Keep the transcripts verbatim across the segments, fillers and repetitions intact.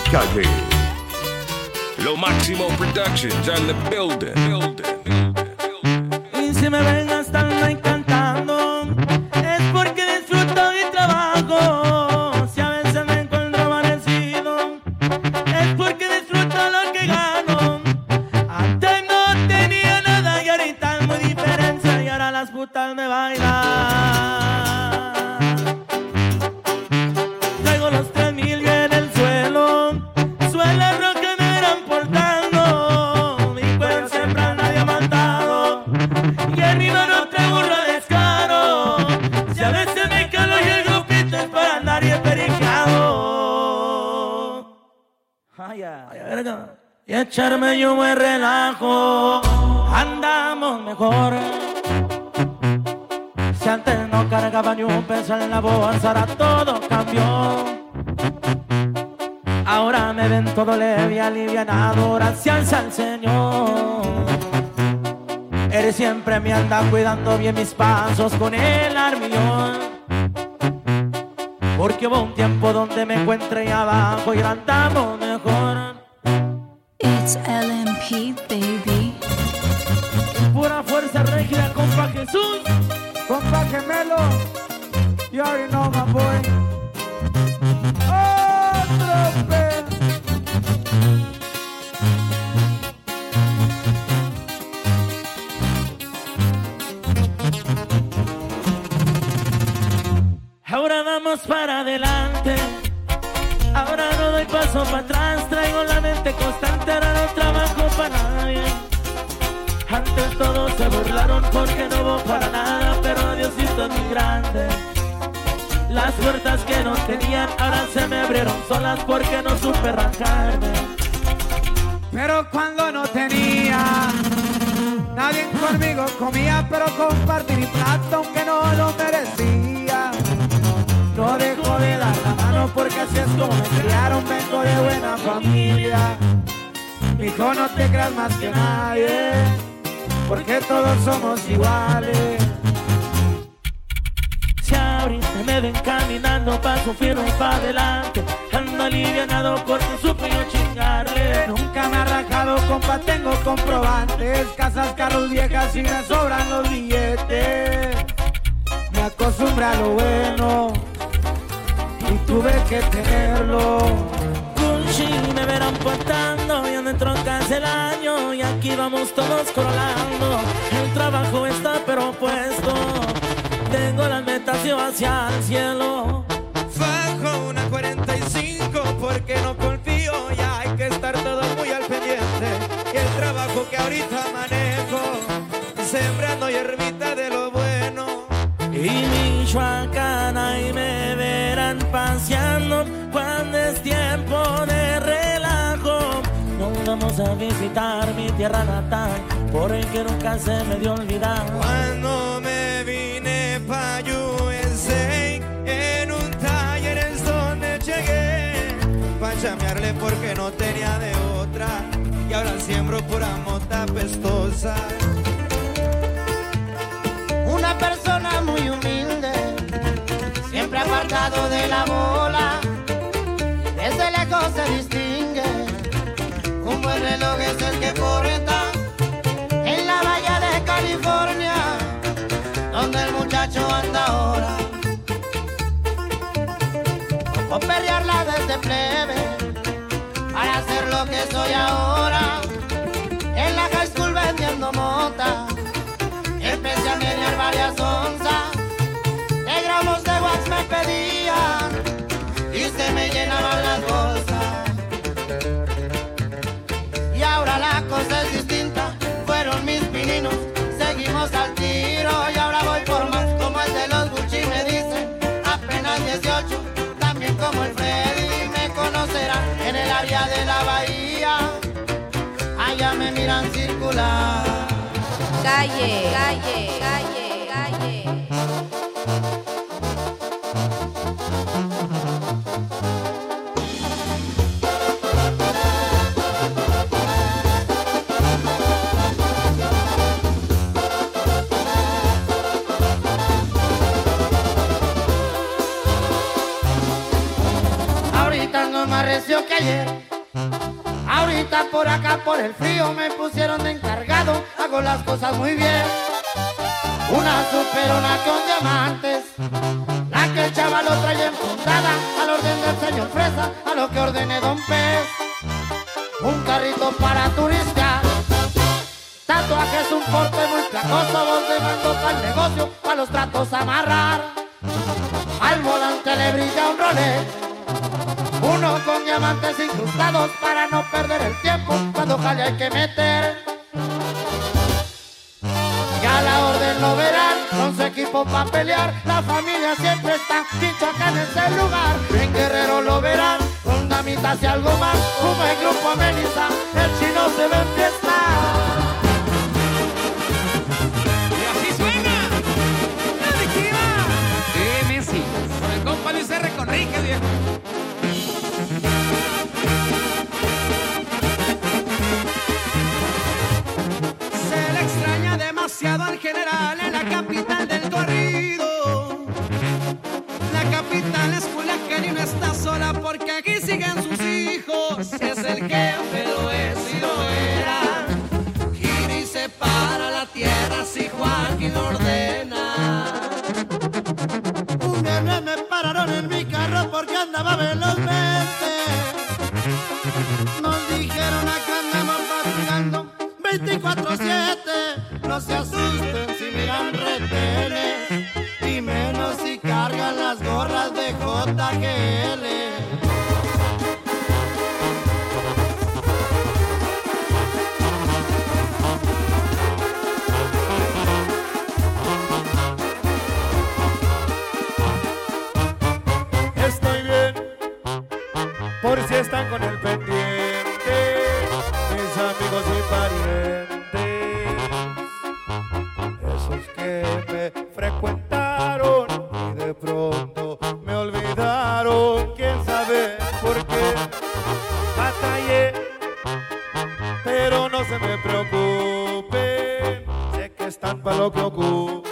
Calle. Lo Máximo Productions on the building. building. Y si me ven gastando y cantando, es porque disfruto mi trabajo. Si a veces me encuentro amanecido, es porque disfruto lo que gano. Antes no tenía nada y ahorita es muy diferente. Y ahora las putas me bailan. Traigo los tres mil y en el suelo, suelo rock que me irán portando. Mi cuerpo siempre anda diamantado y en mi mano traigo un descaro. Si a veces me calo y el grupito es para andar y periqueado. Ay, ay, verga. Y echarme yo me relajo. Andamos mejor. Si antes no cargaba ni un peso en la bolsa, ahora todo cambió. Ahora me ven todo leve y alivianado, gracias al Señor. Él siempre me anda cuidando bien mis pasos con el armillón. Porque hubo un tiempo donde me encuentré abajo y ahora andamos mejor. It's L M P, baby. Pura fuerza rígida, compa Jesús. Compa Gemelo, you already know my boy. Otro pe. Ahora vamos para adelante. Ahora no doy paso para atrás. Traigo la mente constante, ahora no trabajo para nadie. Antes todos se burlaron porque no hubo para nada, pero Diosito es muy grande. Las puertas que no tenían ahora se me abrieron solas porque no supe arrancarme. Pero cuando no tenía, nadie conmigo comía, pero compartí mi plato aunque no lo merecía. No dejo de dar la mano porque así es como me criaron, vengo de buena familia. Hijo, no te creas más que nadie, porque todos somos iguales. Si ahorita me ven caminando, paso firme para adelante. Ando alivianado porque supe yo chingarle. Nunca me ha rajado, compa, tengo comprobantes. Casas, carros, viejas y me sobran los billetes. Me acostumbré a lo bueno y tuve que tenerlo. Gucci me verán portando y ando en troncas el año. Y aquí vamos todos colando. El trabajo está pero puesto. Tengo las metas yo hacia el cielo. Fajo una cuarenta y cinco porque no confío. Ya hay que estar todos muy al pendiente. Y el trabajo que ahorita manejo, sembrando hierbita de lo bueno. Y Michoacán ahí me verán paseando cuando es tiempo de relajo. Nos vamos a visitar mi tierra natal porque nunca se me dio olvidar. Cuando me vine pa' U S A, en un taller es donde llegué pa' chamearle porque no tenía de otra. Y ahora siembro pura mota pestosa. Una persona muy humilde, siempre apartado de la bola. Desde lejos se distingue, un buen reloj es el que porta. En la bahía de California, donde el muchacho anda ahora. Tocó perrearla desde plebe, para ser lo que soy ahora. En la high school vendiendo mota, empecé a menear varias onzas. De gramos de wax me pedían y se me llenaban las bolsas. Y ahora la cosa es distinta, fueron mis pininos, seguimos al tiro. Y ahora voy por más, como el de los Gucci me dicen, apenas dieciocho, también como el Freddy me conocerán en el área de la bahía. Allá me miran circular. Calle, calle, calle, calle. ando más recio que ayer. Ahorita por acá por el frío me pusieron de encargado, hago las cosas muy bien. Una superona con diamantes, la que el chaval lo trae enfundada, al orden del señor Fresa, a lo que ordene Don Pez. Un carrito para turistear, tatuajes, un porte muy placoso, voz de mando para el negocio, para los tratos amarrar. Al volante le brilla un Rolex, uno con diamantes incrustados para no perder el tiempo cuando jale hay que meter. Ya la orden lo verán, con su equipo pa' pelear, la familia siempre está, Michoacán en ese lugar. En Guerrero lo verán, con damitas y algo más, como el grupo Melissa, el chino se ve en fiesta. Y así suena, la adictiva. Sí, Messi, con el compa Luis R. Conríquez, viejo. Al general en la capital del corrido. La capital es Culiacán y no está sola porque aquí siguen sus hijos. Es el jefe, lo es y lo era. Gira y separa la tierra si Joaquín lo ordena. Un viernes me pararon en mi carro porque andaba velozmente. Nos dijeron acá andamos patrullando veinticuatro siete. No se asusten si miran retenes, y menos si cargan las gorras de J G L. Estoy bien, por si están con el pendiente, mis amigos y parientes. Que me frecuentaron y de pronto me olvidaron, quién sabe por qué. Batallé, pero no se me preocupen, sé que están para lo que ocupen.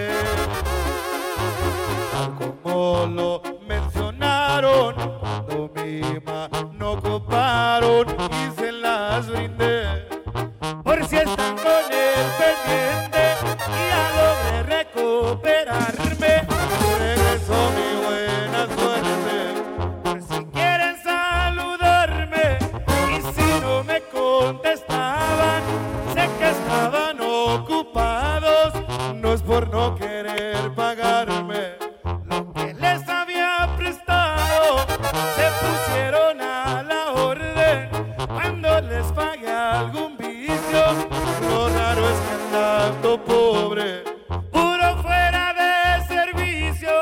Tal como lo mencionaron, cuando mi mano ocuparon y se las brindé. Por si están con el pendiente y a logré recuperarme, regreso mi buena suerte. Por si quieren saludarme y si no me contestaban, sé que estaban ocupados, no es por no querer pagarme lo que les había prestado. Se pusieron a la orden cuando les pagué algún vicio. Lo raro es que andando pobre, puro fuera de servicio.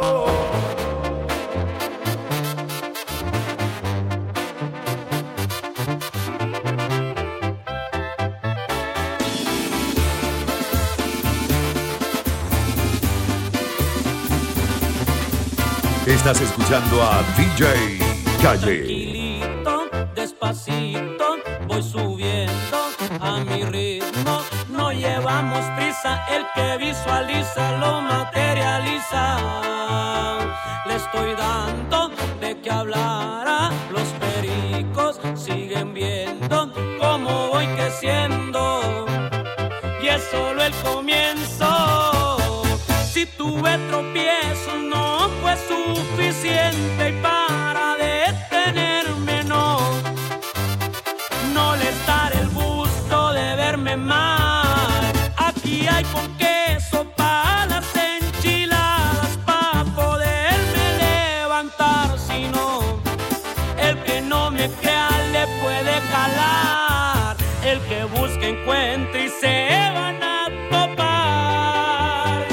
Estás escuchando a D J Calle. Tranquilito, despacito, voy subiendo a mi ritmo. No llevamos prisa, el que visualiza lo materializa. Le estoy dando de qué hablar, los pericos siguen viendo cómo voy creciendo. Y es solo el comienzo. Si tuve tropiezos no fue suficiente y para detenerme no, no les daré el gusto de verme mal. Aquí hay con queso para las enchiladas, para poderme levantar. Si no, el que no me crea le puede calar. El que busque encuentra y se van a topar.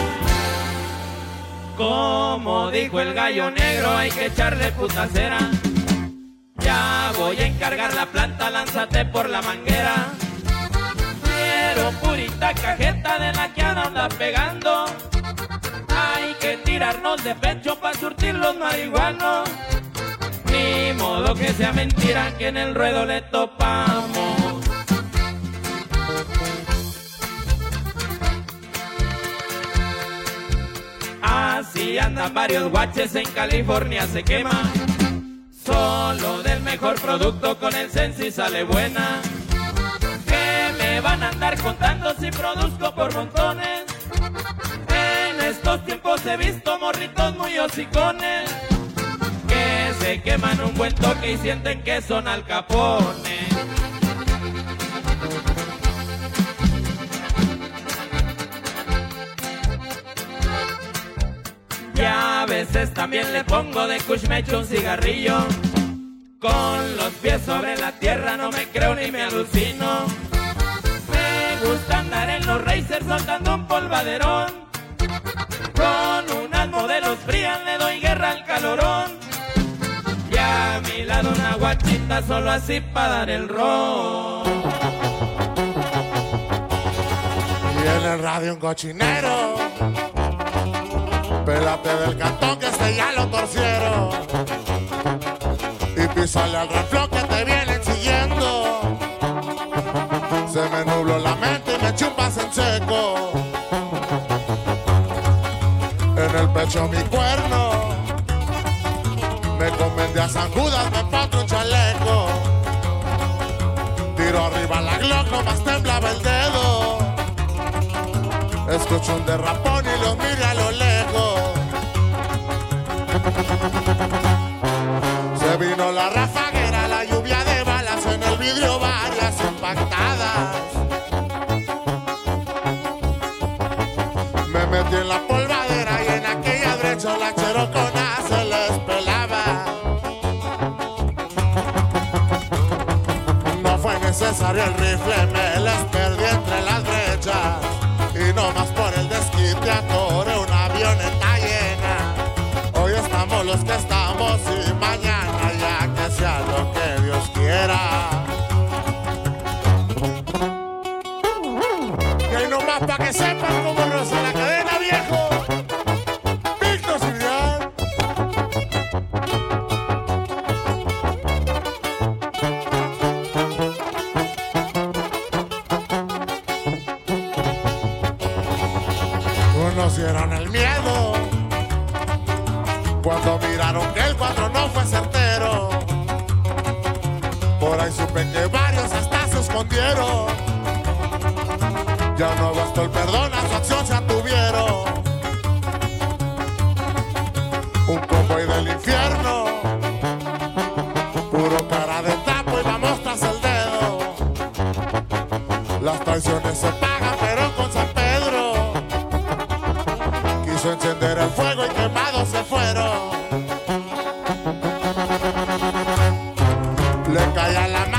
Como dijo el gallo negro, hay que echarle putacera. Ya voy a encargar la planta, lánzate por la manguera. Quiero purita cajeta de la que anda pegando. Hay que tirarnos de pecho pa' surtir los marihuanos. Ni modo que sea mentira que en el ruedo le topamos. Así andan varios guaches, en California se quema. Solo del mejor producto con el Sensi sale buena. ¿Qué me van a andar contando si produzco por montones? En estos tiempos he visto morritos muy hocicones que se queman un buen toque y sienten que son Al Capone. Y a veces también le pongo de kush, me echo un cigarrillo. Con los pies sobre la tierra no me creo ni me alucino. Me gusta andar en los racers soltando un polvaderón. Con unas modelos frías le doy guerra al calorón. Y a mi lado una guachita solo así para dar el ron. Y en el radio un cochinero. Pélate del cantón que este ya lo torcieron. Y písale al reflón que te vienen siguiendo. Se me nubló la mente y me chupas en seco. En el pecho mi cuerno. Me convendí a San Judas, me pato un chaleco. Tiro arriba la Glock, nomás temblaba el dedo. Escucho un derrapón y los mire a lo lejos. Se vino la rafaguera, la lluvia de balas, en el vidrio varias impactadas. Me metí en la polvadera y en aquella brecha la cherocona se les pelaba. No fue necesario el rifle, me les perdí entre las brechas. Y no más por el desquite atoré una avioneta llena. Hoy estamos los que estamos y mañana ya que sea lo que Dios quiera. Y ahí nomás pa' que sepan cómo roza la cadena, viejo. Víctor Sirian. Conocieron el miedo cuando miraron que el cuatro no fue certero. Por ahí supe que varios hasta se escondieron. Ya no bastó el perdón, a su acción se atuvieron. Un convoy del infierno, puro cara de trapo y vamos tras el dedo. Las traiciones se pagan pero con San Pedro. Quiso encender el fuego y quemados se fueron. Le caía la mano